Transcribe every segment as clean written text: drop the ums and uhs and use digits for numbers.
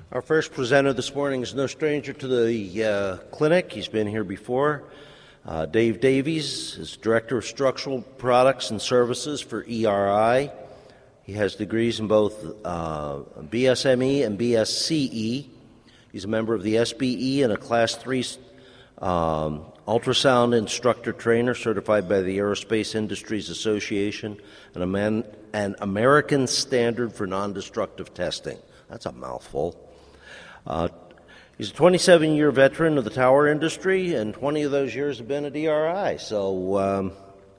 Our first presenter this morning is no stranger to the clinic. He's been here before. Dave Davies is Director of Structural Products and Services for ERI. He has degrees in both BSME and BSCE. He's a member of the SBE and a Class 3 ultrasound instructor trainer certified by the Aerospace Industries Association and an American Standard for Non-Destructive Testing. That's a mouthful. He's a 27-year veteran of the tower industry, and 20 of those years have been at ERI. So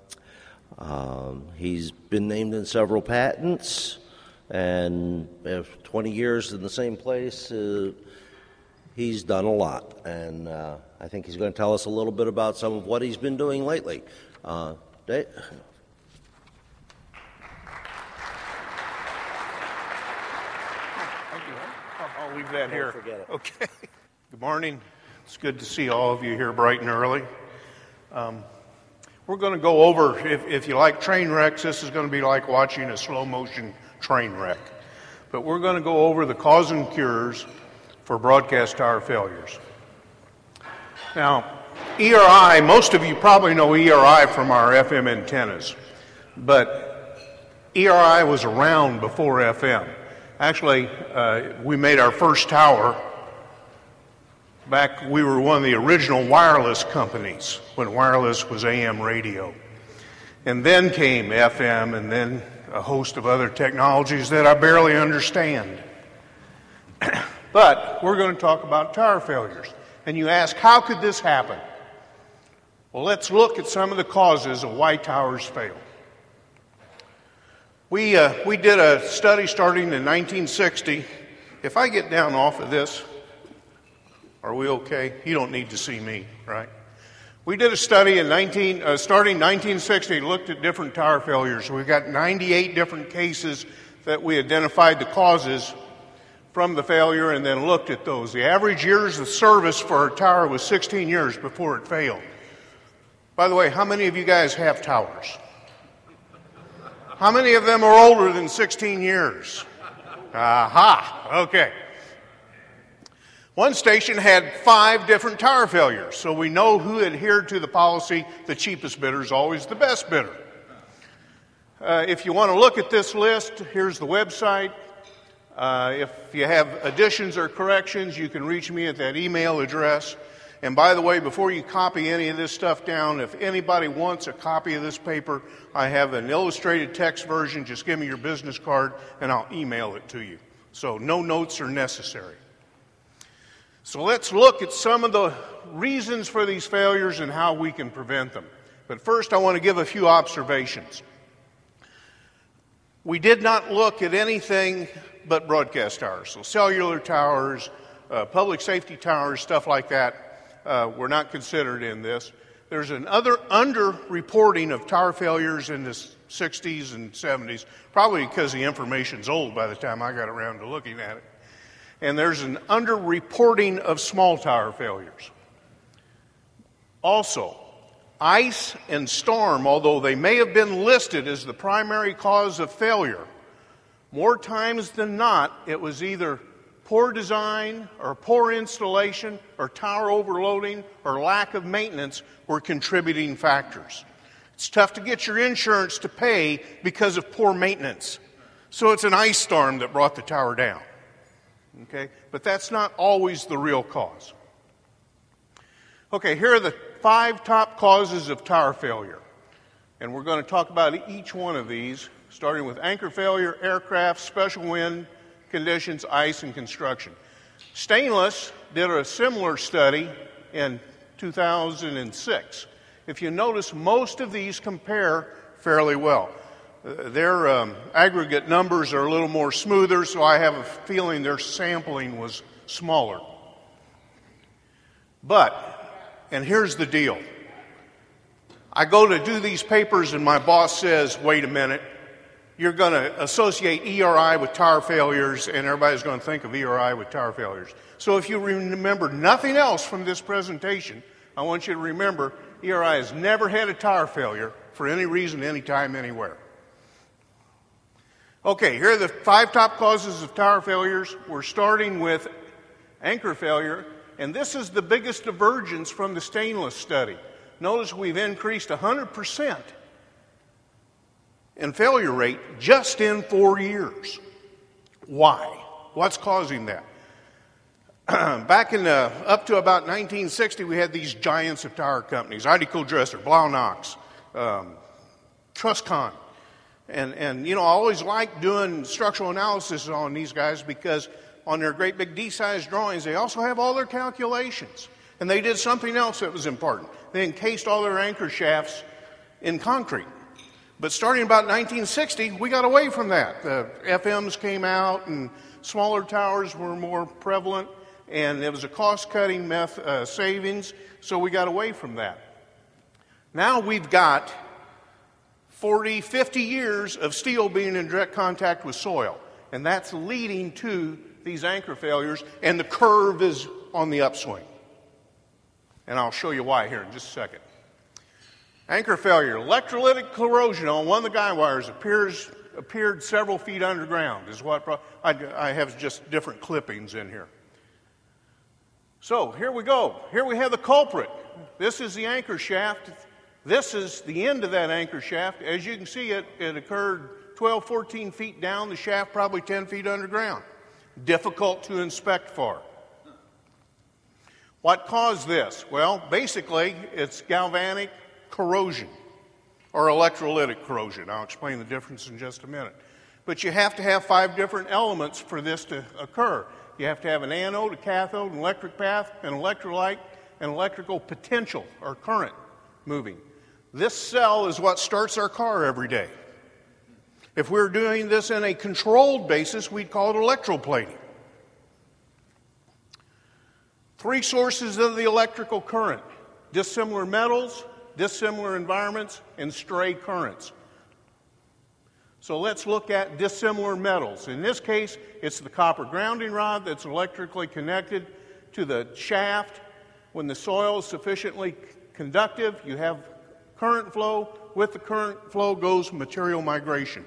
he's been named in several patents, and 20 years in the same place, he's done a lot. And I think he's going to tell us a little bit about some of what he's been doing lately. Dave? I'll leave that here. Forget it. Okay. Good morning. It's good to see all of you here bright and early. We're going to go over, if you like train wrecks, this is going to be like watching a slow motion train wreck. But we're going to go over the cause and cures for broadcast tower failures. Now, ERI, most of you probably know ERI from our FM antennas, but ERI was around before FM. Actually, we made our first tower back, we were one of the original wireless companies when wireless was AM radio. And then came FM and then a host of other technologies that I barely understand. But we're going to talk about tower failures. And you ask, how could this happen? Well, let's look at some of the causes of why towers fail. We did a study starting in 1960. If I get down off of this, are we okay? You don't need to see me, right? We did a study in starting 1960, looked at different tower failures. We got 98 different cases that we identified the causes from the failure and then looked at those. The average years of service for our tower was 16 years before it failed. By the way, how many of you guys have towers? How many of them are older than 16 years? Aha, okay. One station had 5 different tower failures, so we know who adhered to the policy, the cheapest bidder is always the best bidder. If you want to look at this list, here's the website. If you have additions or corrections, you can reach me at that email address. And by the way, before you copy any of this stuff down, if anybody wants a copy of this paper, I have an illustrated text version. Just give me your business card and I'll email it to you. So no notes are necessary. So let's look at some of the reasons for these failures and how we can prevent them. But first I want to give a few observations. We did not look at anything but broadcast towers. So cellular towers, public safety towers, stuff like that. Were not considered in this. There's an under-reporting of tower failures in the 60s and 70s, probably because the information's old by the time I got around to looking at it. And there's an under-reporting of small tower failures. Also, ice and storm, although they may have been listed as the primary cause of failure, more times than not, it was either poor design or poor installation or tower overloading or lack of maintenance were contributing factors. It's tough to get your insurance to pay because of poor maintenance. So it's an ice storm that brought the tower down. Okay? But that's not always the real cause. Okay, here are the 5 top causes of tower failure. And we're going to talk about each one of these, starting with anchor failure, aircraft, special wind conditions, ice, and construction. Stainless did a similar study in 2006. If you notice, most of these compare fairly well. Their aggregate numbers are a little more smoother, so I have a feeling their sampling was smaller. But, and here's the deal. I go to do these papers and my boss says, wait a minute, you're going to associate ERI with tower failures, and everybody's going to think of ERI with tower failures. So if you remember nothing else from this presentation, I want you to remember ERI has never had a tower failure for any reason, anytime, anywhere. Okay, here are the 5 top causes of tower failures. We're starting with anchor failure, and this is the biggest divergence from the stainless study. Notice we've increased 100% in failure rate just in 4 years. Why? What's causing that? Back in up to about 1960, we had these giants of tower companies: Ideco Dresser, Blau-Knox, Truscon. And I always liked doing structural analysis on these guys because on their great big D-size drawings, they also have all their calculations. And they did something else that was important. They encased all their anchor shafts in concrete. But starting about 1960, we got away from that. The FMs came out and smaller towers were more prevalent, and it was a cost-cutting savings, so we got away from that. Now we've got 40, 50 years of steel being in direct contact with soil, and that's leading to these anchor failures, and the curve is on the upswing. And I'll show you why here in just a second. Anchor failure, electrolytic corrosion on one of the guy wires appeared several feet underground is what I have just different clippings in here. So here we go. Here we have the culprit. This is the anchor shaft. This is the end of that anchor shaft. As you can see, it occurred 12, 14 feet down the shaft, probably 10 feet underground. Difficult to inspect for. What caused this? Well, basically, it's galvanic corrosion or electrolytic corrosion. I'll explain the difference in just a minute. But you have to have 5 different elements for this to occur. You have to have an anode, a cathode, an electric path, an electrolyte, and electrical potential or current moving. This cell is what starts our car every day. If we were doing this in a controlled basis, we'd call it electroplating. 3 sources of the electrical current: dissimilar metals, dissimilar environments, and stray currents. So let's look at dissimilar metals. In this case, it's the copper grounding rod that's electrically connected to the shaft. When the soil is sufficiently conductive, you have current flow. With the current flow goes material migration.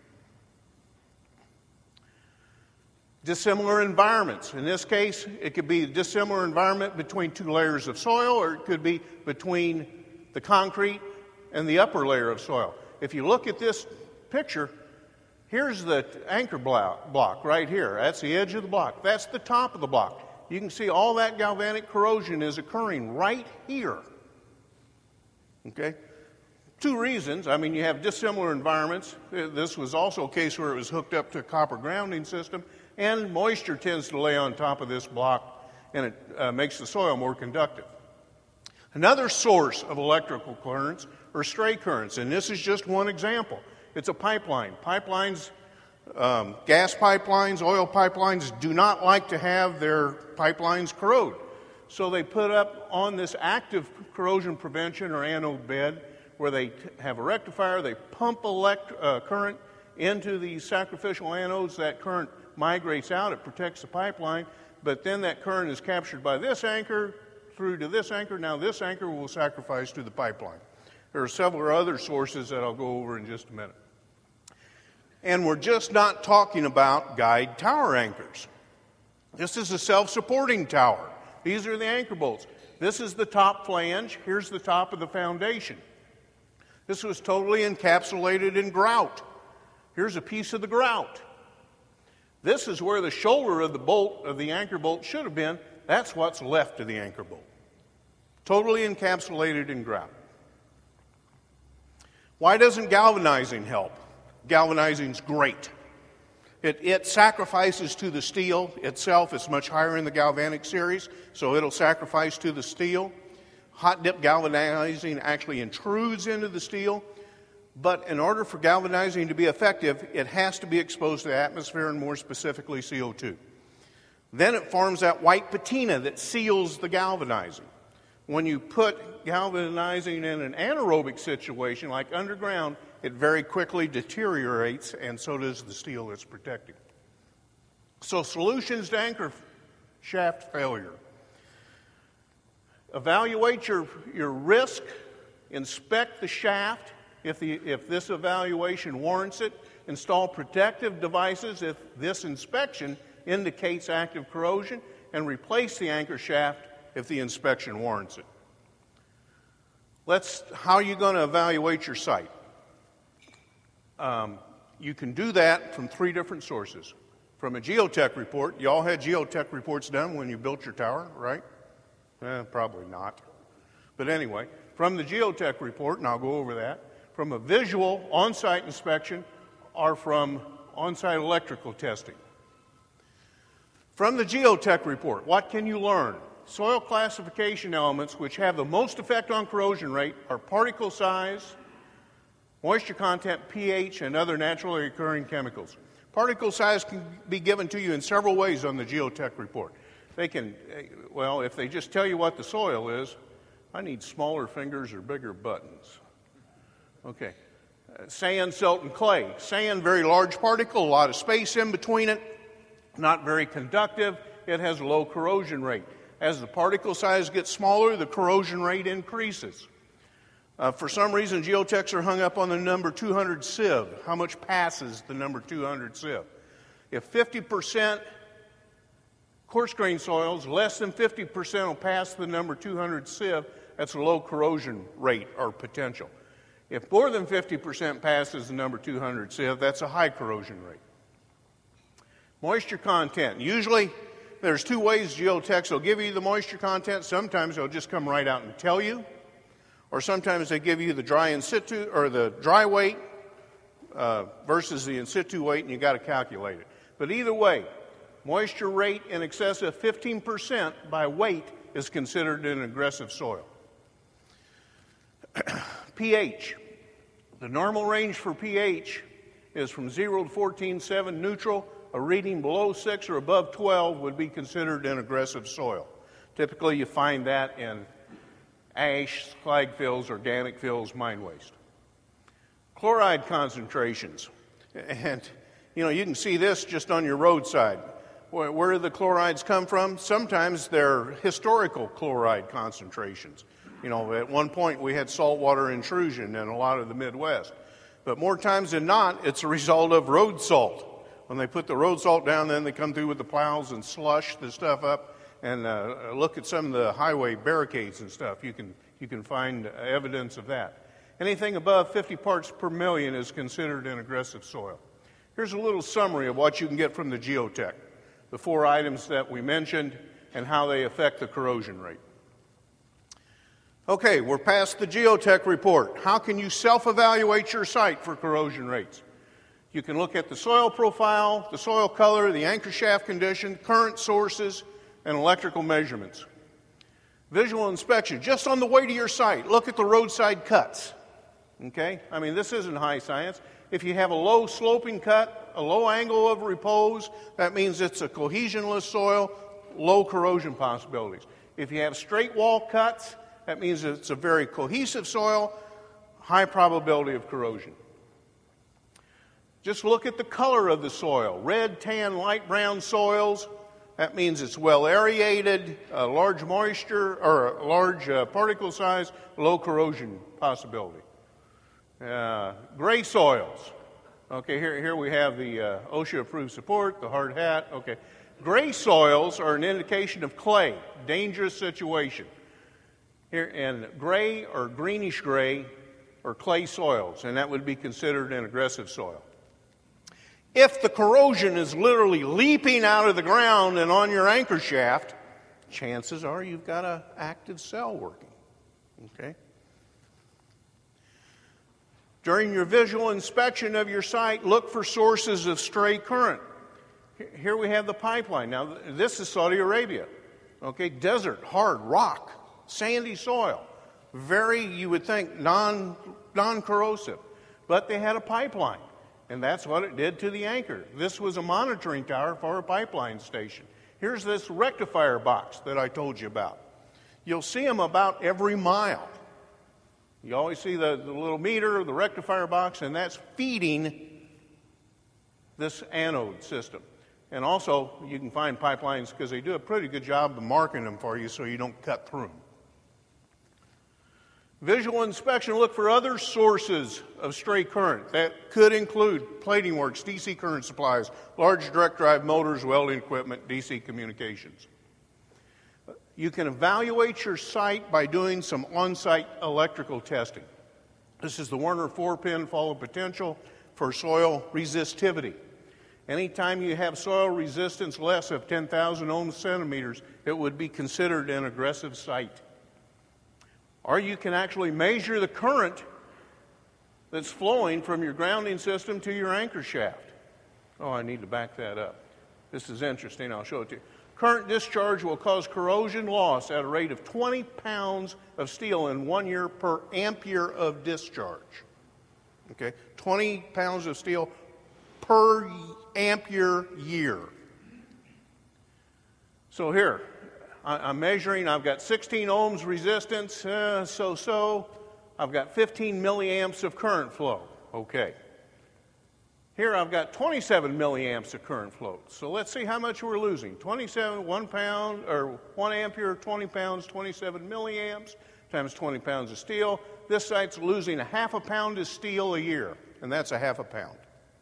Dissimilar environments. In this case, it could be a dissimilar environment between 2 layers of soil, or it could be between the concrete and the upper layer of soil. If you look at this picture, here's the anchor block right here. That's the edge of the block. That's the top of the block. You can see all that galvanic corrosion is occurring right here. Okay? 2 reasons. I mean, you have dissimilar environments. This was also a case where it was hooked up to a copper grounding system, and moisture tends to lay on top of this block, and it makes the soil more conductive. Another source of electrical currents are stray currents, and this is just one example. It's a pipeline. Pipelines, gas pipelines, oil pipelines do not like to have their pipelines corrode. So they put up on this active corrosion prevention or anode bed where they have a rectifier. They pump current into these sacrificial anodes. That current migrates out. It protects the pipeline. But then that current is captured by this anchor through to this anchor. Now this anchor will sacrifice to the pipeline. There are several other sources that I'll go over in just a minute. And we're just not talking about guide tower anchors. This is a self-supporting tower. These are the anchor bolts. This is the top flange. Here's the top of the foundation. This was totally encapsulated in grout. Here's a piece of the grout. This is where the shoulder of the bolt, of the anchor bolt, should have been. That's what's left of the anchor bolt. Totally encapsulated in grout. Why doesn't galvanizing help? Galvanizing's great. It sacrifices to the steel itself. It's much higher in the galvanic series, so it'll sacrifice to the steel. Hot dip galvanizing actually intrudes into the steel, but in order for galvanizing to be effective, it has to be exposed to the atmosphere, and more specifically CO2. Then it forms that white patina that seals the galvanizing. When you put galvanizing in an anaerobic situation, like underground, it very quickly deteriorates, and so does the steel it's protecting. So solutions to anchor shaft failure. Evaluate your risk. Inspect the shaft if this evaluation warrants it. Install protective devices if this inspection indicates active corrosion, and replace the anchor shaft if the inspection warrants it. How are you going to evaluate your site? You can do that from 3 different sources. From a geotech report. You all had geotech reports done when you built your tower, right? Probably not. But anyway, from the geotech report, and I'll go over that, from a visual on-site inspection, or from on-site electrical testing. From the geotech report, what can you learn? Soil classification elements which have the most effect on corrosion rate are particle size, moisture content, pH, and other naturally occurring chemicals. Particle size can be given to you in several ways on the geotech report. They can, well, if they just tell you what the soil is, I need smaller fingers or bigger buttons. Okay. Sand, silt, and clay. Sand, very large particle, a lot of space in between it, not very conductive. It has a low corrosion rate. As the particle size gets smaller, the corrosion rate increases. For some reason, geotechs are hung up on the number 200 sieve. How much passes the number 200 sieve? If 50% coarse grain soils, less than 50% will pass the number 200 sieve, that's a low corrosion rate or potential. If more than 50% passes the number 200 sieve, that's a high corrosion rate. Moisture content. Usually, there's 2 ways geotechs will give you the moisture content. Sometimes they'll just come right out and tell you. Or sometimes they give you the dry in situ or the dry weight versus the in situ weight, and you got to calculate it. But either way, moisture rate in excess of 15% by weight is considered an aggressive soil. pH. The normal range for pH is from 0 to 14.7 neutral. A reading below 6 or above 12 would be considered an aggressive soil. Typically, you find that in ash, slag fills, organic fills, mine waste. Chloride concentrations. And, you can see this just on your roadside. Where do the chlorides come from? Sometimes they're historical chloride concentrations. At one point we had saltwater intrusion in a lot of the Midwest. But more times than not, it's a result of road salt. When they put the road salt down, then they come through with the plows and slush the stuff up. And look at some of the highway barricades and stuff. You can find evidence of that. Anything above 50 parts per million is considered an aggressive soil. Here's a little summary of what you can get from the geotech. The 4 items that we mentioned and how they affect the corrosion rate. Okay, we're past the geotech report. How can you self-evaluate your site for corrosion rates? You can look at the soil profile, the soil color, the anchor shaft condition, current sources, and electrical measurements. Visual inspection, just on the way to your site, look at the roadside cuts. Okay? This isn't high science. If you have a low sloping cut, a low angle of repose, that means it's a cohesionless soil, low corrosion possibilities. If you have straight wall cuts, that means it's a very cohesive soil, high probability of corrosion. Just look at the color of the soil. Red, tan, light brown soils, that means it's well aerated, large moisture, or large particle size, low corrosion possibility. Gray soils. Okay, here we have the OSHA-approved support, the hard hat. Okay, gray soils are an indication of clay, dangerous situation. Here, and gray or greenish gray are clay soils, and that would be considered an aggressive soil. If the corrosion is literally leaping out of the ground and on your anchor shaft, chances are you've got an active cell working. Okay? During your visual inspection of your site, look for sources of stray current. Here we have the pipeline. Now, this is Saudi Arabia. Okay, desert, hard, rock, sandy soil. Very, you would think, non-corrosive. But they had a pipeline. And that's what it did to the anchor. This was a monitoring tower for a pipeline station. Here's this rectifier box that I told you about. You'll see them about every mile. You always see the little meter, the rectifier box, and that's feeding this anode system. And also, you can find pipelines because they do a pretty good job of marking them for you so you don't cut through them. Visual inspection, look for other sources of stray current. That could include plating works, DC current supplies, large direct drive motors, welding equipment, DC communications. You can evaluate your site by doing some on-site electrical testing. This is the Werner 4-pin follow potential for soil resistivity. Anytime you have soil resistance less of 10,000 ohm centimeters, it would be considered an aggressive site. Or you can actually measure the current that's flowing from your grounding system to your anchor shaft. Oh, I need to back that up. This is interesting. I'll show it to you. Current discharge will cause corrosion loss at a rate of 20 pounds of steel in 1 year per ampere of discharge. Okay, 20 pounds of steel per ampere year. So here, I'm measuring. I've got 16 ohms resistance, I've got 15 milliamps of current flow. Okay. Here I've got 27 milliamps of current flow. So let's see how much we're losing. 1 ampere, 20 pounds, 27 milliamps times 20 pounds of steel. This site's losing a half a pound of steel a year, and that's a half a pound.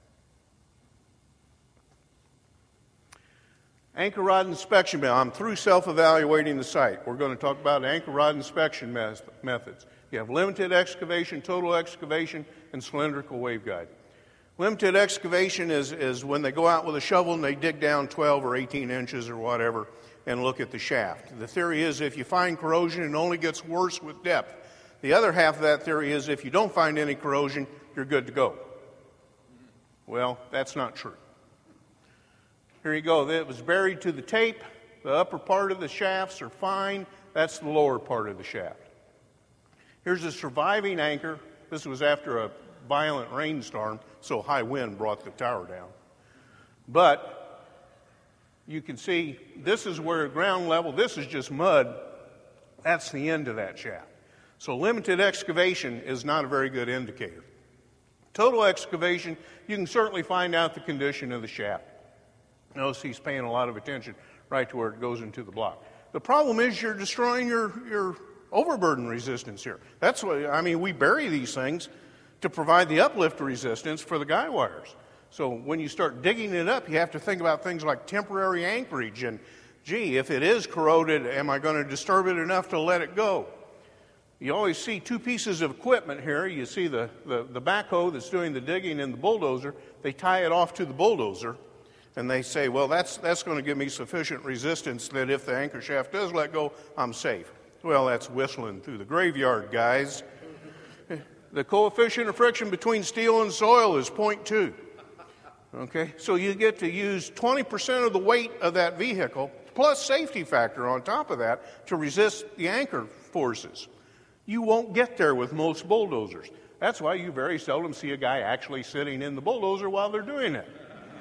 Anchor rod inspection. I'm through self-evaluating the site. We're going to talk about anchor rod inspection methods. You have limited excavation, total excavation, and cylindrical waveguide. Limited excavation is when they go out with a shovel and they dig down 12 or 18 inches or whatever and look at the shaft. The theory is if you find corrosion, it only gets worse with depth. The other half of that theory is if you don't find any corrosion, you're good to go. Well, that's not true. Here you go. It was buried to the tape. The upper part of the shafts are fine. That's the lower part of the shaft. Here's a surviving anchor. This was after a violent rainstorm, so high wind brought the tower down. But you can see this is where ground level, this is just mud. That's the end of that shaft. So limited excavation is not a very good indicator. Total excavation, you can certainly find out the condition of the shaft. Notice he's paying a lot of attention right to where it goes into the block. The problem is you're destroying your overburden resistance here. That's what, we bury these things to provide the uplift resistance for the guy wires. So when you start digging it up, you have to think about things like temporary anchorage and, gee, if it is corroded, am I going to disturb it enough to let it go? You always see two pieces of equipment here. You see the backhoe that's doing the digging and the bulldozer. They tie it off to the bulldozer, and they say, well, that's going to give me sufficient resistance that if the anchor shaft does let go, I'm safe. Well, that's whistling through the graveyard, guys. The coefficient of friction between steel and soil is 0.2. Okay, so you get to use 20% of the weight of that vehicle, plus safety factor on top of that, to resist the anchor forces. You won't get there with most bulldozers. That's why you very seldom see a guy actually sitting in the bulldozer while they're doing it.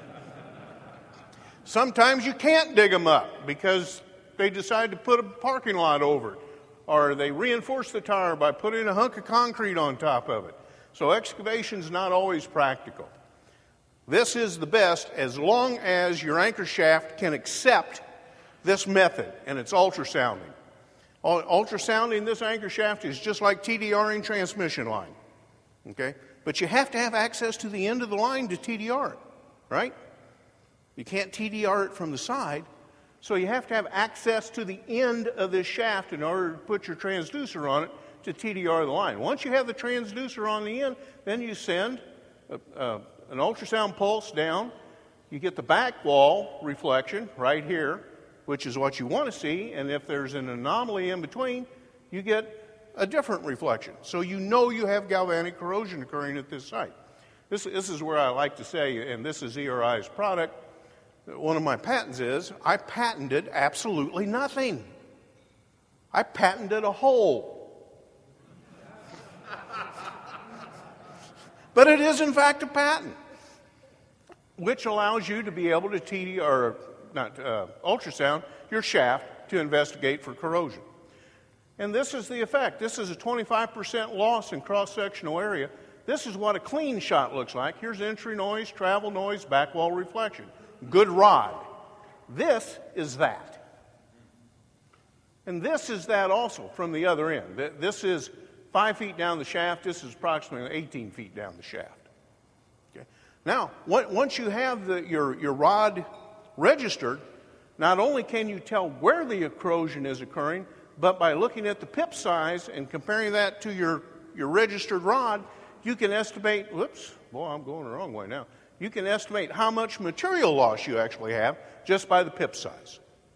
Sometimes you can't dig them up because they decide to put a parking lot over it, or they reinforce the tower by putting a hunk of concrete on top of it. So excavation's not always practical. This is the best as long as your anchor shaft can accept this method, and it's ultrasounding. Ultrasounding this anchor shaft is just like TDRing transmission line. Okay? But you have to have access to the end of the line to TDR it, right? You can't TDR it from the side. So you have to have access to the end of this shaft in order to put your transducer on it to TDR the line. Once you have the transducer on the end, then you send an ultrasound pulse down. You get the back wall reflection right here, which is what you want to see. And if there's an anomaly in between, you get a different reflection. So you know you have galvanic corrosion occurring at this site. This is where I like to say, and this is ERI's product, one of my patents is, I patented absolutely nothing. I patented a hole. But it is, in fact, a patent, which allows you to be able to ultrasound your shaft to investigate for corrosion. And this is the effect. This is a 25% loss in cross-sectional area. This is what a clean shot looks like. Here's entry noise, travel noise, back wall reflection. Good rod. This is that. And this is that also from the other end. This is 5 feet down the shaft. This is approximately 18 feet down the shaft. Okay. Now, once you have your rod registered, not only can you tell where the corrosion is occurring, but by looking at the pip size and comparing that to your registered rod, you can estimate, whoops, boy, I'm going the wrong way now. You can estimate how much material loss you actually have just by the pip size.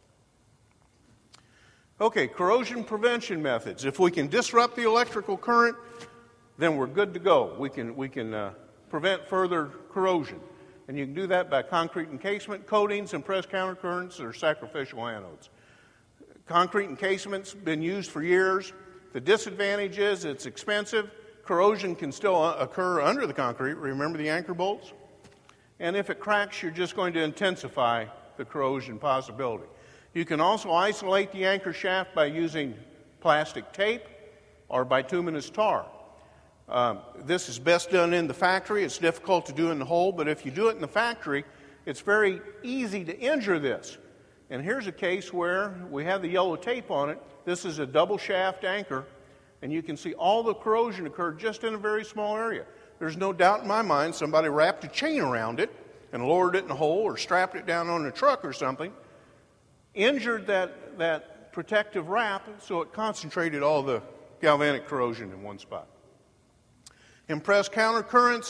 Okay, corrosion prevention methods. If we can disrupt the electrical current, then we're good to go. We can prevent further corrosion. And you can do that by concrete encasement, coatings, and press countercurrents or sacrificial anodes. Concrete encasement's been used for years. The disadvantage is it's expensive. Corrosion can still occur under the concrete. Remember the anchor bolts? And if it cracks, you're just going to intensify the corrosion possibility. You can also isolate the anchor shaft by using plastic tape or bituminous tar. This is best done in the factory. It's difficult to do in the hole, but if you do it in the factory, it's very easy to injure this. And here's a case where we have the yellow tape on it. This is a double shaft anchor, and you can see all the corrosion occurred just in a very small area. There's no doubt in my mind somebody wrapped a chain around it and lowered it in a hole or strapped it down on a truck or something, injured that protective wrap so it concentrated all the galvanic corrosion in one spot. Impressed countercurrents,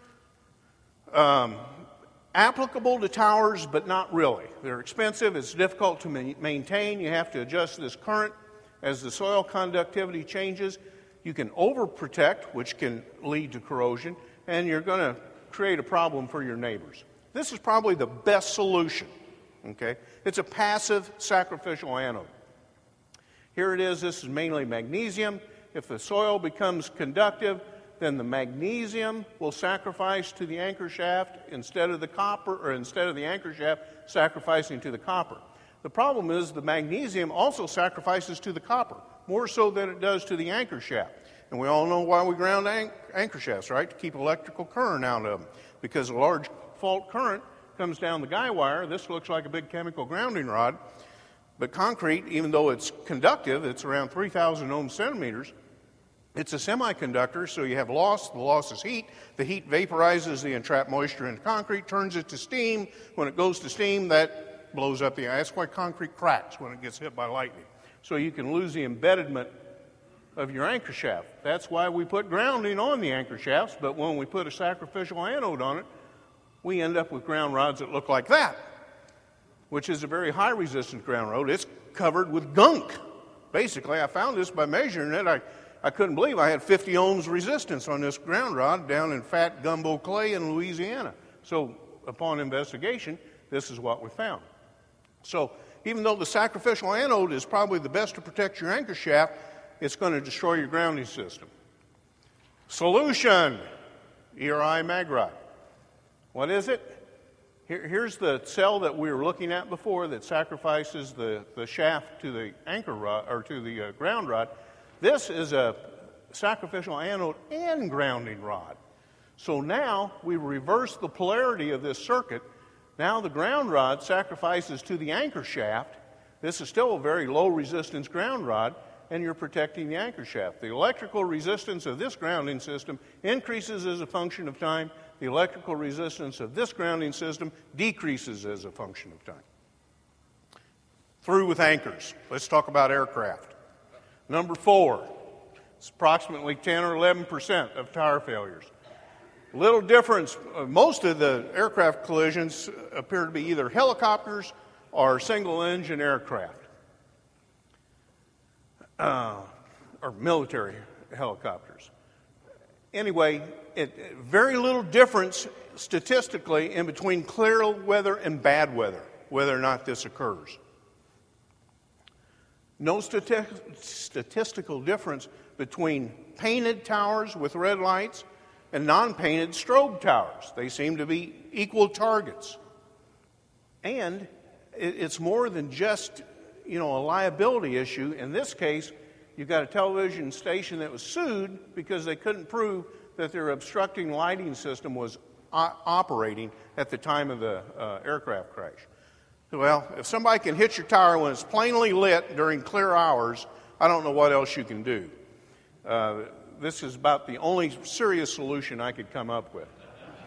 applicable to towers, but not really. They're expensive. It's difficult to maintain. You have to adjust this current as the soil conductivity changes. You can overprotect, which can lead to corrosion, and you're going to create a problem for your neighbors. This is probably the best solution. Okay? It's a passive sacrificial anode. Here it is. This is mainly magnesium. If the soil becomes conductive, then the magnesium will sacrifice to the anchor shaft instead of the copper, or instead of the anchor shaft sacrificing to the copper. The problem is the magnesium also sacrifices to the copper, more so than it does to the anchor shaft. And we all know why we ground anchor shafts, right? To keep electrical current out of them. Because a large fault current comes down the guy wire. This looks like a big chemical grounding rod. But concrete, even though it's conductive, it's around 3,000 ohm centimeters, it's a semiconductor, so you have loss. The loss is heat. The heat vaporizes the entrapped moisture into concrete, turns it to steam. When it goes to steam, that blows up the ice. That's why concrete cracks when it gets hit by lightning. So you can lose the embedment of your anchor shaft. That's why we put grounding on the anchor shafts, but when we put a sacrificial anode on it, we end up with ground rods that look like that, which is a very high resistance ground rod. It's covered with gunk. Basically, I found this by measuring it. I couldn't believe I had 50 ohms resistance on this ground rod down in fat gumbo clay in Louisiana. So upon investigation, this is what we found. So even though the sacrificial anode is probably the best to protect your anchor shaft, it's going to destroy your grounding system. Solution, ERI Magrod. What is it? Here's the cell that we were looking at before that sacrifices the shaft to the anchor rod, or to the ground rod. This is a sacrificial anode and grounding rod. So now we reverse the polarity of this circuit. Now the ground rod sacrifices to the anchor shaft. This is still a very low resistance ground rod, and you're protecting the anchor shaft. The electrical resistance of this grounding system increases as a function of time. The electrical resistance of this grounding system decreases as a function of time. Through with anchors. Let's talk about aircraft. Number 4, it's approximately 10 or 11% of tower failures. Little difference, most of the aircraft collisions appear to be either helicopters or single-engine aircraft, or military helicopters. Anyway, very little difference statistically in between clear weather and bad weather, whether or not this occurs. No statistical difference between painted towers with red lights and non-painted strobe towers. They seem to be equal targets. And it's more than just, a liability issue. In this case, you've got a television station that was sued because they couldn't prove that their obstructing lighting system was operating at the time of the aircraft crash. Well, if somebody can hit your tower when it's plainly lit during clear hours, I don't know what else you can do. This is about the only serious solution I could come up with.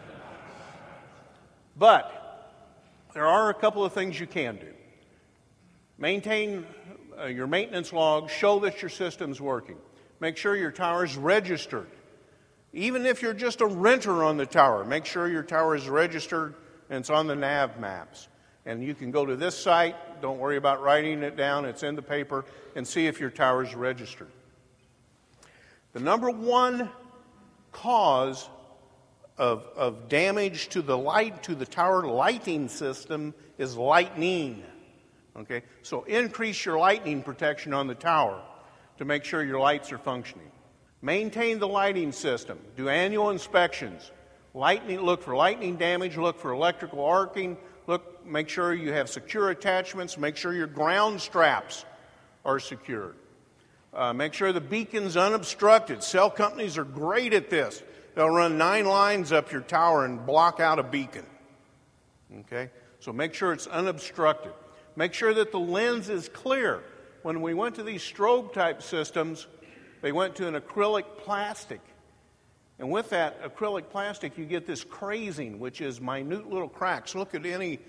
But there are a couple of things you can do. Maintain your maintenance logs, show that your system's working. Make sure your tower is registered. Even if you're just a renter on the tower, make sure your tower is registered and it's on the nav maps. And you can go to this site, don't worry about writing it down, it's in the paper, and see if your tower is registered. The number one cause of damage to the tower lighting system is lightning. Okay? So increase your lightning protection on the tower to make sure your lights are functioning. Maintain the lighting system. Do annual inspections. Look for lightning damage, look for electrical arcing, make sure you have secure attachments, make sure your ground straps are secured. Make sure the beacon's unobstructed. Cell companies are great at this. They'll run 9 lines up your tower and block out a beacon. Okay? So make sure it's unobstructed. Make sure that the lens is clear. When we went to these strobe type systems, they went to an acrylic plastic. And with that acrylic plastic, you get this crazing, which is minute little cracks. Look at any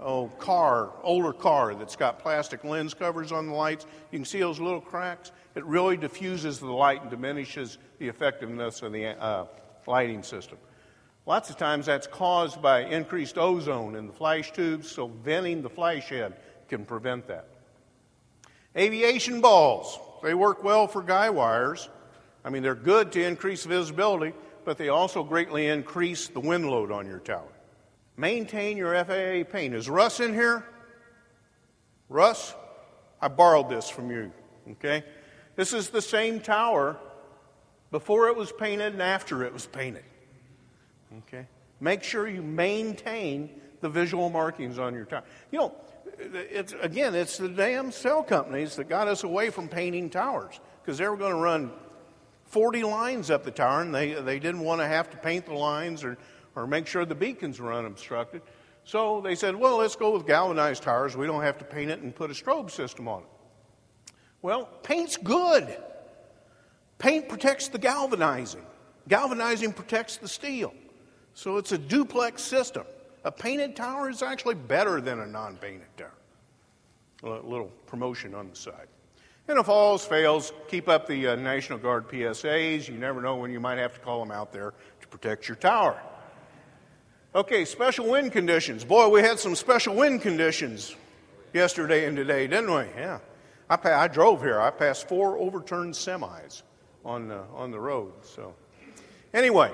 older car that's got plastic lens covers on the lights. You can see those little cracks. It really diffuses the light and diminishes the effectiveness of the lighting system. Lots of times that's caused by increased ozone in the flash tubes, so venting the flash head can prevent that. Aviation balls. They work well for guy wires. I mean, they're good to increase visibility, but they also greatly increase the wind load on your tower. Maintain your FAA paint. Is Russ in here? Russ, I borrowed this from you, okay? This is the same tower before it was painted and after it was painted, okay? Make sure you maintain the visual markings on your tower. You know, it's the damn cell companies that got us away from painting towers because they were going to run 40 lines up the tower, and they didn't want to have to paint the lines or make sure the beacons were unobstructed. So they said, well, let's go with galvanized towers. We don't have to paint it and put a strobe system on it. Well, paint's good. Paint protects the galvanizing. Galvanizing protects the steel. So it's a duplex system. A painted tower is actually better than a non-painted tower. A little promotion on the side. And if all else fails, keep up the National Guard PSAs. You never know when you might have to call them out there to protect your tower. Okay, special wind conditions. Boy, we had some special wind conditions yesterday and today, didn't we? Yeah. I drove here. I passed 4 overturned semis on the road. So, anyway,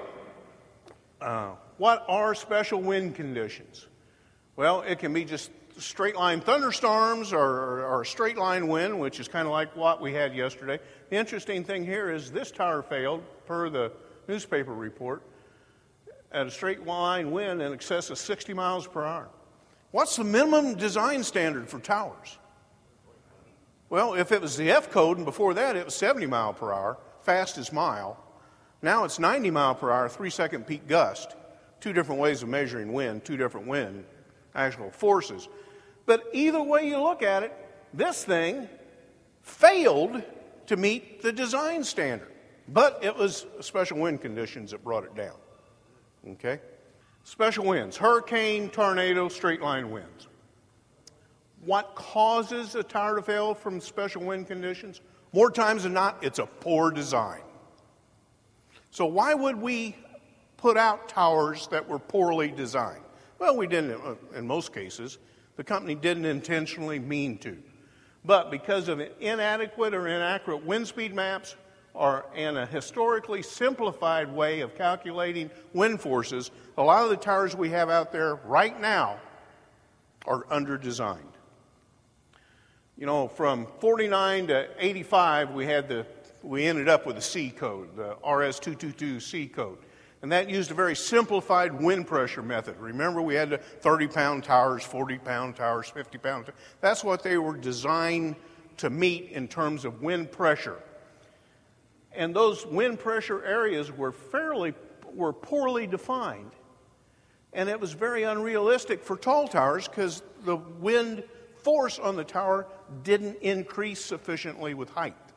what are special wind conditions? Well, it can be just straight line thunderstorms or a straight line wind, which is kind of like what we had yesterday. The interesting thing here is this tower failed, per the newspaper report, at a straight line wind in excess of 60 miles per hour. What's the minimum design standard for towers? Well, if it was the F code, and before that it was 70 mile per hour, fastest mile. Now it's 90 mile per hour, 3-second peak gust. 2 different ways of measuring wind, 2 different wind actual forces. But either way you look at it, this thing failed to meet the design standard. But it was special wind conditions that brought it down. Okay? Special winds, hurricane, tornado, straight line winds. What causes a tower to fail from special wind conditions? More times than not, it's a poor design. So why would we put out towers that were poorly designed? Well, we didn't in most cases. The company didn't intentionally mean to. But because of inadequate or inaccurate wind speed maps and a historically simplified way of calculating wind forces, a lot of the towers we have out there right now are under-designed. You know, from 49 to 85, we ended up with a C code, the RS-222 C code. And that used a very simplified wind pressure method. Remember, we had the 30-pound towers, 40-pound towers, 50-pound towers. That's what they were designed to meet in terms of wind pressure. And those wind pressure areas were poorly defined. And it was very unrealistic for tall towers because the wind force on the tower didn't increase sufficiently with height.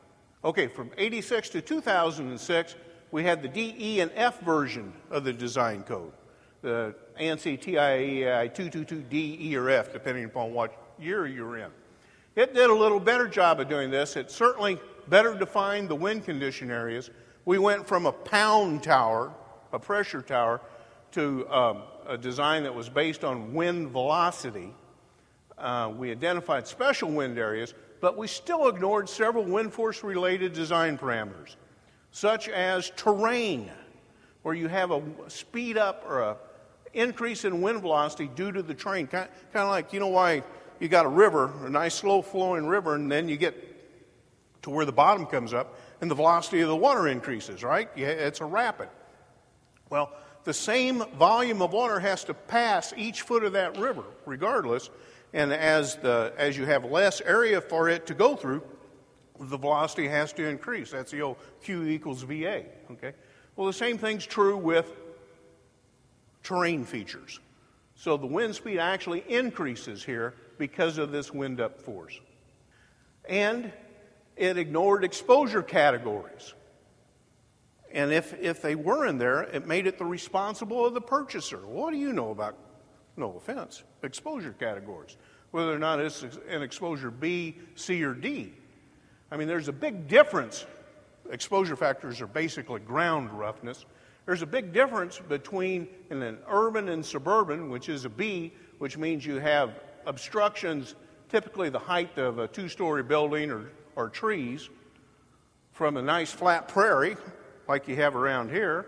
Okay, from 86 to 2006, we had the D, E, and F version of the design code. The ANSI TIAI 222D, E, or F, depending upon what year you're in. It did a little better job of doing this. It certainly better defined the wind condition areas. We went from a pound tower, a pressure tower, to a design that was based on wind velocity. We identified special wind areas, but we still ignored several wind force-related design parameters, such as terrain, where you have a speed up or a increase in wind velocity due to the terrain. Kind of like, you know why you got a river, a nice slow-flowing river, and then you get to where the bottom comes up, and the velocity of the water increases, right? It's a rapid. Well, the same volume of water has to pass each foot of that river, regardless. And as you have less area for it to go through, the velocity has to increase. That's the old Q equals VA. Okay. Well, the same thing's true with terrain features. So the wind speed actually increases here because of this wind up force. And it ignored exposure categories. And if they were in there, it made it the responsible of the purchaser. What do you know about, no offense, exposure categories? Whether or not it's an exposure B, C, or D. I mean, there's a big difference. Exposure factors are basically ground roughness. There's a big difference between an urban and suburban, which is a B, which means you have obstructions, typically the height of a two-story building or trees, from a nice flat prairie, like you have around here,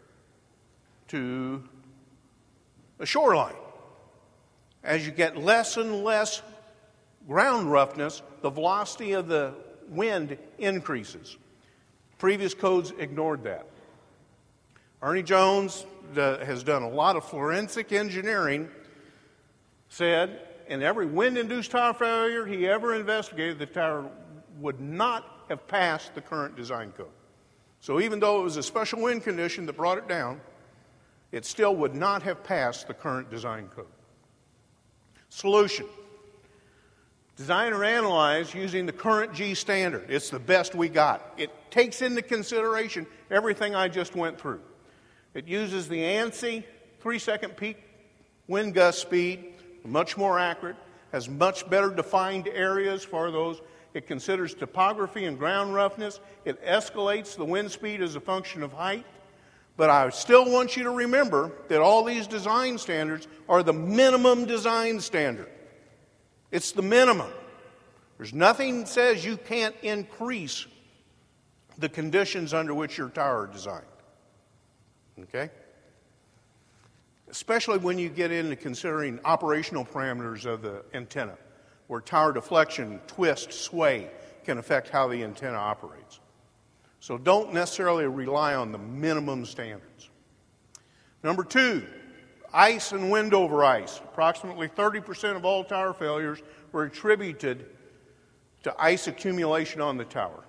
to a shoreline. As you get less and less ground roughness, the velocity of the wind increases. Previous codes ignored that. Ernie Jones has done a lot of forensic engineering, said in every wind-induced tower failure he ever investigated, the tower would not have passed the current design code. So even though it was a special wind condition that brought it down, it still would not have passed the current design code. Solution. Design or analyze using the current G standard. It's the best we got. It takes into consideration everything I just went through. It uses the ANSI 3-second peak wind gust speed, much more accurate, has much better defined areas for those. It considers topography and ground roughness. It escalates the wind speed as a function of height. But I still want you to remember that all these design standards are the minimum design standard. It's the minimum. There's nothing that says you can't increase the conditions under which your tower is designed. Okay? Especially when you get into considering operational parameters of the antenna, where tower deflection, twist, sway can affect how the antenna operates. So don't necessarily rely on the minimum standards. Number 2, ice and wind over ice. Approximately 30% of all tower failures were attributed to ice accumulation on the tower.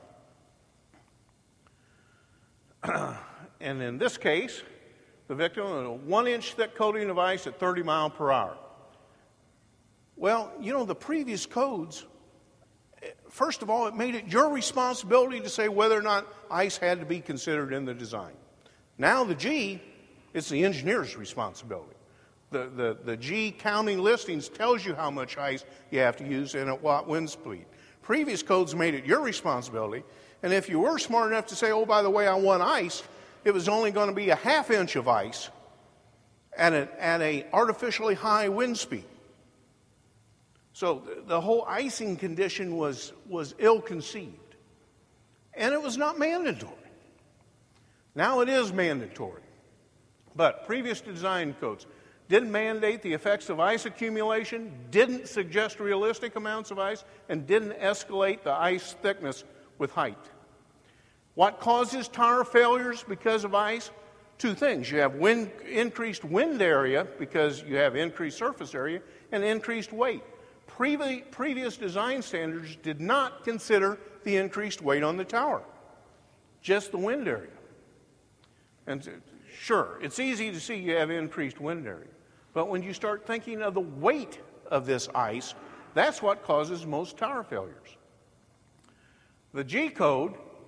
And in this case, the victim had a 1-inch thick coating of ice at 30 miles per hour. Well, you know, the previous codes, first of all, it made it your responsibility to say whether or not ice had to be considered in the design. Now the G, it's the engineer's responsibility. The G counting listings tells you how much ice you have to use and at what wind speed. Previous codes made it your responsibility, and if you were smart enough to say, oh, by the way, I want ice, it was only going to be a 1/2 inch of ice at an artificially high wind speed. So the whole icing condition was ill-conceived. And it was not mandatory. Now it is mandatory. But previous design codes didn't mandate the effects of ice accumulation, didn't suggest realistic amounts of ice, and didn't escalate the ice thickness with height. What causes tower failures because of ice? 2 things. You have increased wind area because you have increased surface area and increased weight. Previous design standards did not consider the increased weight on the tower, just the wind area. And sure, it's easy to see you have increased wind area, but when you start thinking of the weight of this ice, that's what causes most tower failures. The G code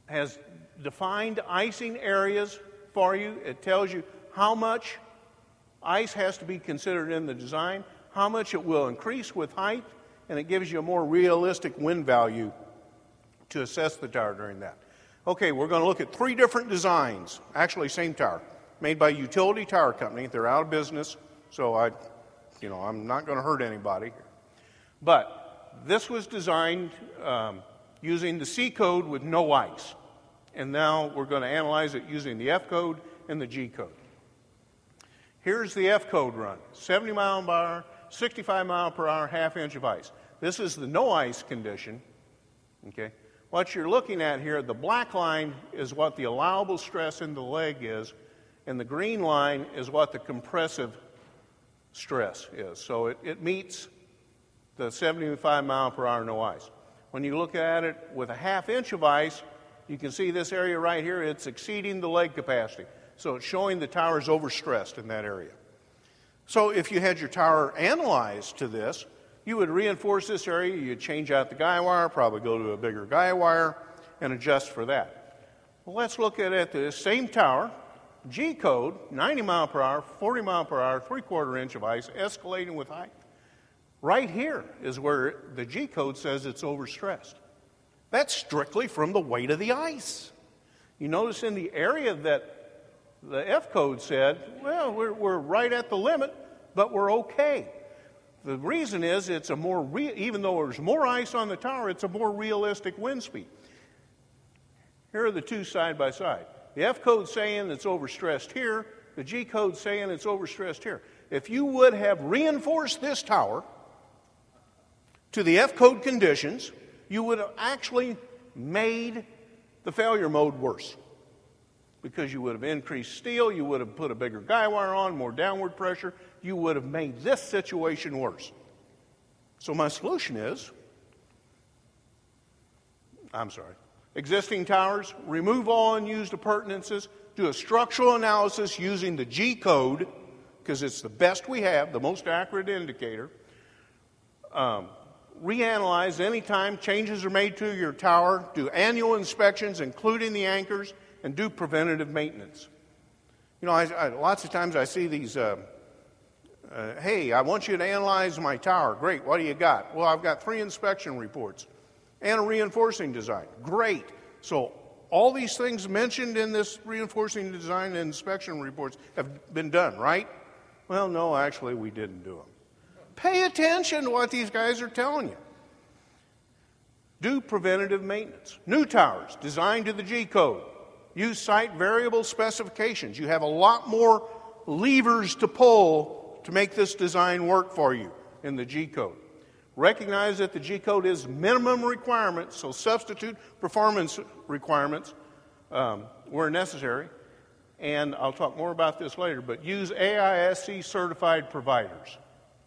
has defined icing areas for you. It tells you how much ice has to be considered in the design, how much it will increase with height, and it gives you a more realistic wind value to assess the tower during that. Okay, we're going to look at 3 different designs, actually same tower, made by Utility Tower Company. They're out of business, so I'm not going to hurt anybody. But this was designed using the C code with no ice. And now we're going to analyze it using the F code and the G code. Here's the F code run, 70 mile per hour, 65 mile per hour, half inch of ice. This is the no ice condition, okay? What you're looking at here, the black line is what the allowable stress in the leg is, and the green line is what the compressive stress is. So it meets the 75 mile per hour no ice. When you look at it with a half inch of ice, you can see this area right here, it's exceeding the leg capacity. So it's showing the tower is overstressed in that area. So if you had your tower analyzed to this, you would reinforce this area, you'd change out the guy wire, probably go to a bigger guy wire, and adjust for that. Well, let's look at the same tower, G code, 90 mile per hour, 40 mile per hour, 3/4 inch of ice, escalating with height. Right here is where the G code says it's overstressed. That's strictly from the weight of the ice. You notice in the area that the F code said, well, we're right at the limit, but we're okay. The reason is it's a more, even though there's more ice on the tower, it's a more realistic wind speed. Here are the two side by side. The F code saying it's overstressed here, the G code saying it's overstressed here. If you would have reinforced this tower to the F code conditions, you would have actually made the failure mode worse, because you would have increased steel, you would have put a bigger guy wire on, more downward pressure, you would have made this situation worse. So my solution is, existing towers, remove all unused appurtenances, do a structural analysis using the G code, because it's the best we have, the most accurate indicator. Reanalyze any time changes are made to your tower, do annual inspections, including the anchors, and do preventative maintenance. You know, I lots of times I see these, hey, I want you to analyze my tower. Great, what do you got? Well, I've got 3 inspection reports and a reinforcing design. Great. So all these things mentioned in this reinforcing design and inspection reports have been done, right? Well, no, actually, we didn't do them. Pay attention to what these guys are telling you. Do preventative maintenance. New towers designed to the G code. Use site variable specifications. You have a lot more levers to pull to make this design work for you in the G code. Recognize that the G code is minimum requirements, so substitute performance requirements where necessary. And I'll talk more about this later, but use AISC certified providers.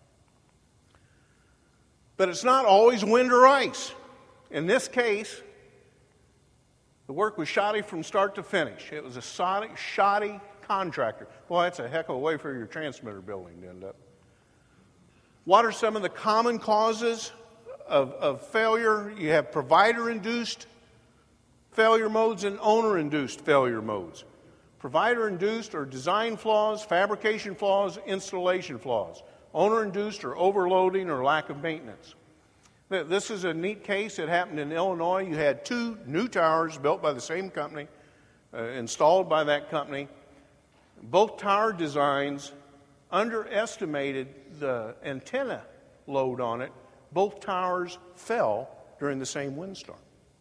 But it's not always wind or ice. In this case, the work was shoddy from start to finish. It was a shoddy contractor. Well, that's a heck of a way for your transmitter building to end up. What are some of the common causes of failure? You have provider-induced failure modes and owner-induced failure modes. Provider-induced are design flaws, fabrication flaws, installation flaws. Owner-induced are overloading or lack of maintenance. This is a neat case. It happened in Illinois. You had 2 new towers built by the same company, installed by that company. Both tower designs underestimated the antenna load on it. Both towers fell during the same windstorm.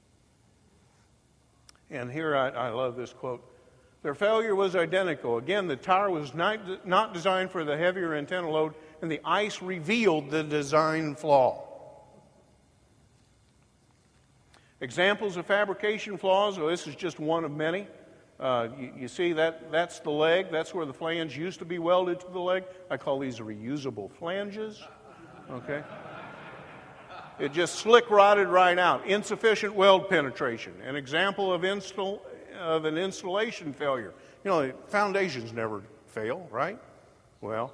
And here I love this quote. Their failure was identical. Again, the tower was not designed for the heavier antenna load, and the ice revealed the design flaw. Examples of fabrication flaws, well, this is just one of many. You see that's the leg. That's where the flange used to be welded to the leg. I call these reusable flanges. Okay? It just slick rotted right out. Insufficient weld penetration. An example of an installation failure. You know, foundations never fail, right? Well,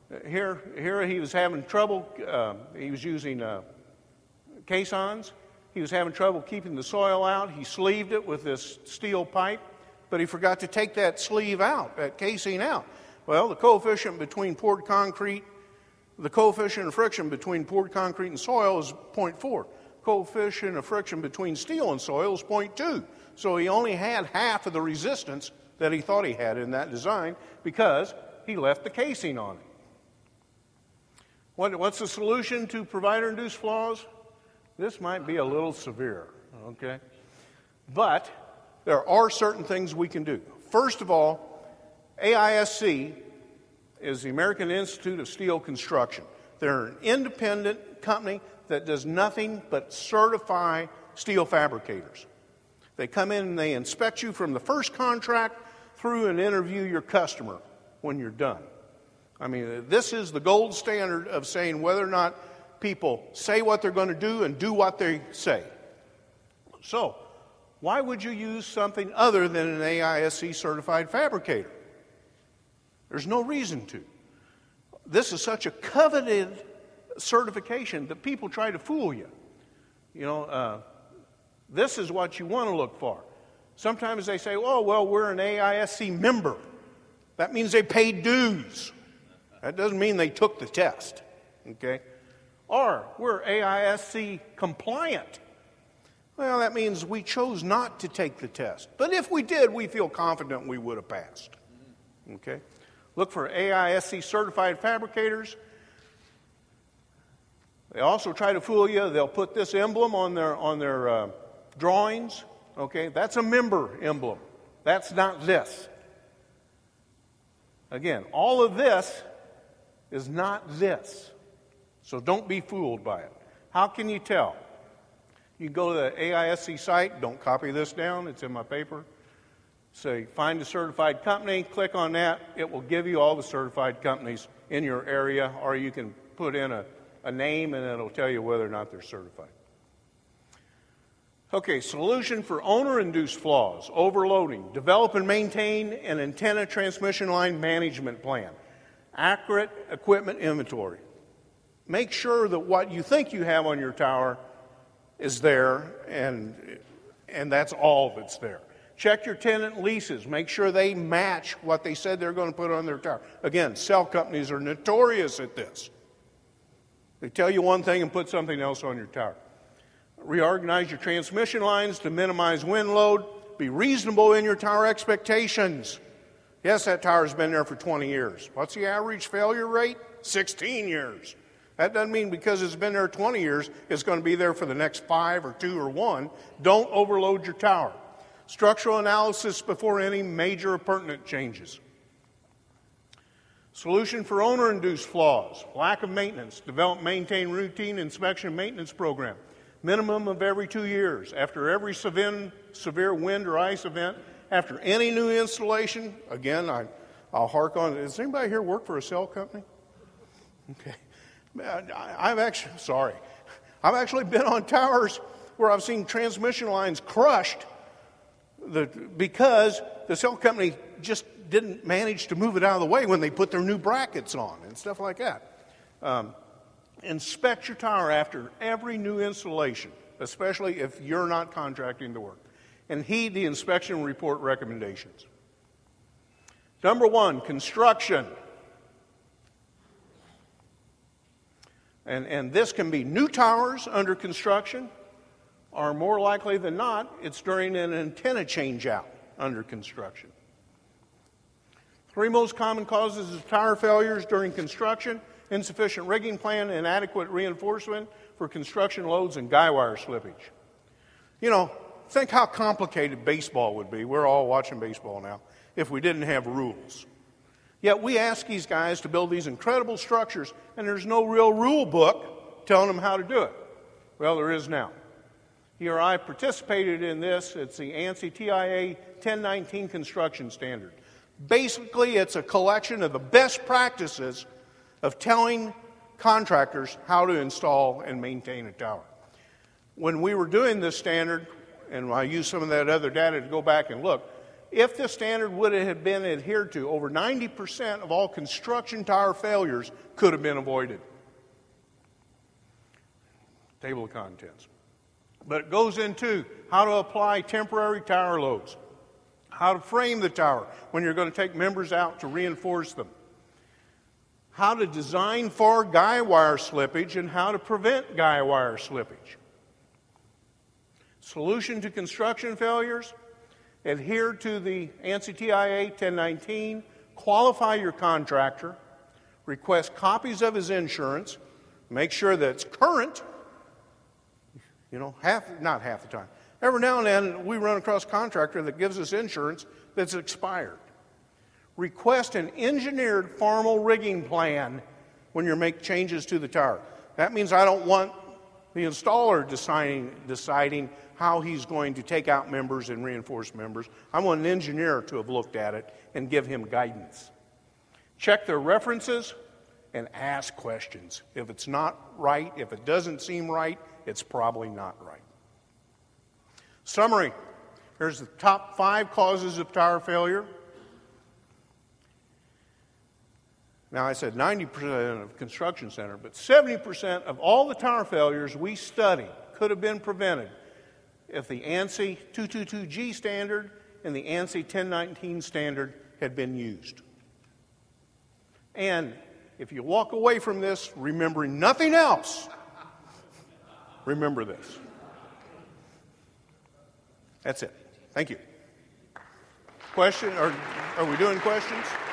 here he was having trouble. He was using caissons, He was having trouble keeping the soil out. He sleeved it with this steel pipe, but he forgot to take that sleeve out, that casing out. Well, the coefficient between poured concrete, the coefficient of friction between poured concrete and soil is 0.4. Coefficient of friction between steel and soil is 0.2. So he only had half of the resistance that he thought he had in that design because he left the casing on it. What's the solution to provider-induced flaws? This might be a little severe, okay? But there are certain things we can do. First of all, AISC is the American Institute of Steel Construction. They're an independent company that does nothing but certify steel fabricators. They come in and they inspect you from the first contract through and interview your customer when you're done. I mean, this is the gold standard of saying whether or not people say what they're going to do and do what they say. So, why would you use something other than an AISC certified fabricator? There's no reason to. This is such a coveted certification that people try to fool you. You know, this is what you want to look for. Sometimes they say, oh, well, we're an AISC member. That means they paid dues. That doesn't mean they took the test, okay? Or we're AISC compliant. Well, that means we chose not to take the test. But if we did, we feel confident we would have passed, okay? Look for AISC certified fabricators. They also try to fool you. They'll put this emblem on their drawings, okay? That's a member emblem. That's not this. Again, all of this is not this. So don't be fooled by it. How can you tell? You go to the AISC site, don't copy this down, it's in my paper. Say, find a certified company, click on that. It will give you all the certified companies in your area, or you can put in a name and it'll tell you whether or not they're certified. Okay, solution for owner-induced flaws, overloading. Develop and maintain an antenna transmission line management plan. Accurate equipment inventory. Make sure that what you think you have on your tower is there, and that's all that's there. Check your tenant leases. Make sure they match what they said they're going to put on their tower. Again, cell companies are notorious at this. They tell you one thing and put something else on your tower. Reorganize your transmission lines to minimize wind load. Be reasonable in your tower expectations. Yes, that tower's been there for 20 years. What's the average failure rate? 16 years. That doesn't mean because it's been there 20 years, it's going to be there for the next 5 or 2 or 1. Don't overload your tower. Structural analysis before any major or pertinent changes. Solution for owner-induced flaws. Lack of maintenance. Develop, maintain routine inspection and maintenance program. Minimum of every 2 years. After every severe wind or ice event, after any new installation. Again, I'll hark on. Does anybody here work for a cell company? Okay. I've actually been on towers where I've seen transmission lines crushed because the cell company just didn't manage to move it out of the way when they put their new brackets on and stuff like that. Inspect your tower after every new installation, especially if you're not contracting the work, and heed the inspection report recommendations. Number 1, construction. And this can be new towers under construction, or more likely than not, it's during an antenna change-out under construction. 3 most common causes of tower failures during construction: insufficient rigging plan, inadequate reinforcement for construction loads, and guy wire slippage. You know, think how complicated baseball would be. We're all watching baseball now if we didn't have rules. Yet we ask these guys to build these incredible structures, and there's no real rule book telling them how to do it. Well, there is now. Here I participated in this. It's the ANSI TIA 1019 construction standard. Basically, it's a collection of the best practices of telling contractors how to install and maintain a tower. When we were doing this standard, and I used some of that other data to go back and look, if this standard would have been adhered to, over 90% of all construction tower failures could have been avoided. Table of contents. But it goes into how to apply temporary tower loads, how to frame the tower when you're going to take members out to reinforce them, how to design for guy wire slippage and how to prevent guy wire slippage. Solution to construction failures: adhere to the ANSI TIA 1019, qualify your contractor, request copies of his insurance, make sure that it's current. Not half the time. Every now and then we run across a contractor that gives us insurance that's expired. Request an engineered formal rigging plan when you make changes to the tower. That means I don't want the installer deciding how he's going to take out members and reinforce members. I want an engineer to have looked at it and give him guidance. Check their references and ask questions. If it's not right, if it doesn't seem right, it's probably not right. Summary. Here's the top 5 causes of tower failure. Now, I said 90% of construction center, but 70% of all the tower failures we studied could have been prevented if the ANSI 222G standard and the ANSI 1019 standard had been used. And if you walk away from this remembering nothing else, remember this. That's it. Thank you. Question? Are we doing questions?